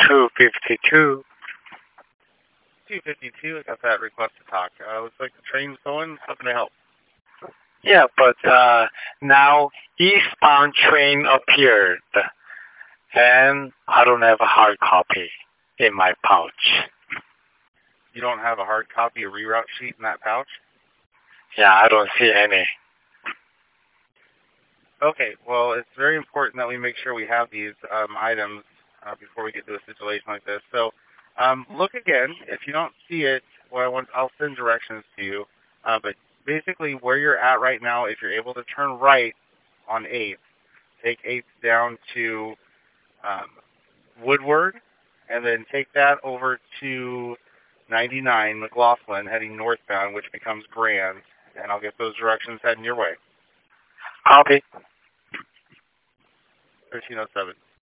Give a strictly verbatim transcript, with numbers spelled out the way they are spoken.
two fifty-two. two fifty-two, I got that request to talk. Uh, looks like the train's going. How can I help? Yeah, but uh, now eastbound train appeared, and I don't have a hard copy in my pouch. You don't have a hard copy of reroute sheet in that pouch? Yeah, I don't see any. Okay, well, it's very important that we make sure we have these um, items uh, before we get to a situation like this. So um, look again. If you don't see it, well, I want, I'll send directions to you. Uh, but basically where you're at right now, if you're able to turn right on eighth, take eighth down to um, Woodward, and then take that over to ninety-nine McLaughlin heading northbound, which becomes Grand, and I'll get those directions heading your way. Copy. thirteen oh seven.